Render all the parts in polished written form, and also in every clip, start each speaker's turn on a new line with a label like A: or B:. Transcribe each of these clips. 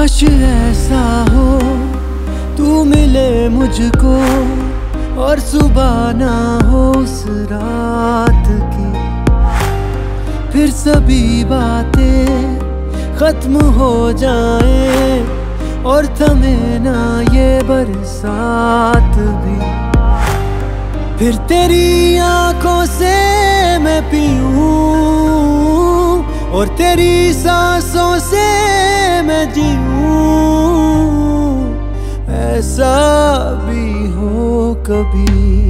A: काश ऐसा हो तू मिले मुझको और सुबह ना हो उस रात की, फिर सभी बातें खत्म हो जाए और थमे ना ये बरसात भी। फिर तेरी आंखों से मैं पीऊं और तेरी सांसों से मैं जीऊं, ऐसा भी हो कभी।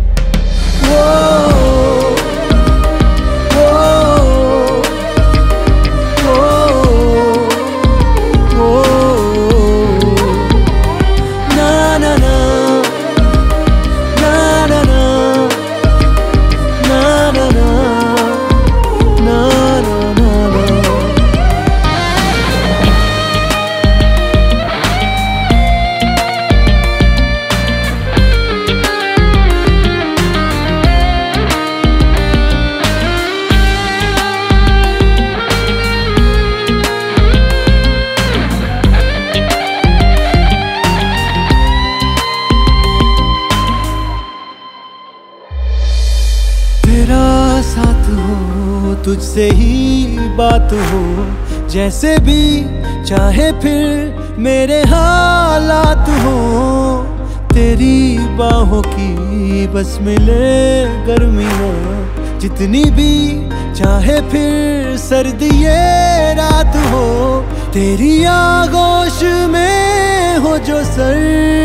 A: तेरा साथ हो तुझसे ही बात हो, जैसे भी चाहे फिर मेरे हालात हो। तेरी बाहों की बस मिले गर्मियाँ, जितनी भी चाहे फिर सर्दी ये रात हो। तेरी आगोश में हो जो सर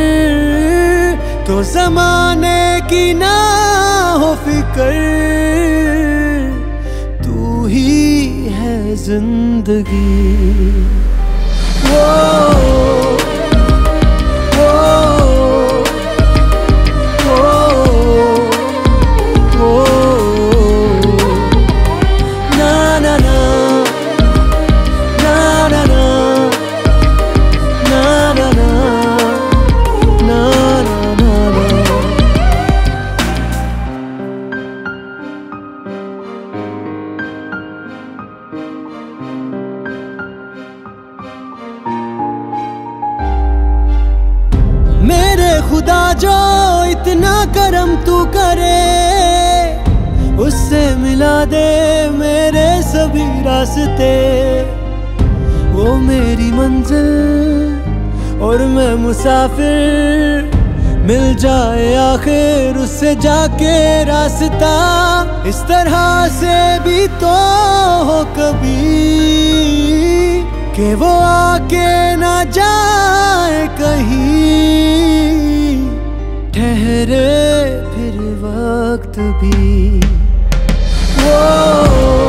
A: तो ज़माने की ना हो फिकर, तू ही है जिंदगी। मेरे खुदा जो इतना करम तू करे, उससे मिला दे मेरे सभी रास्ते। वो मेरी मंजिल और मैं मुसाफिर, मिल जाए आखिर उससे जाके रास्ता। इस तरह से भी तो हो कभी कि वो आके ना जाए कहीं, ठहरे फिर वक्त भी।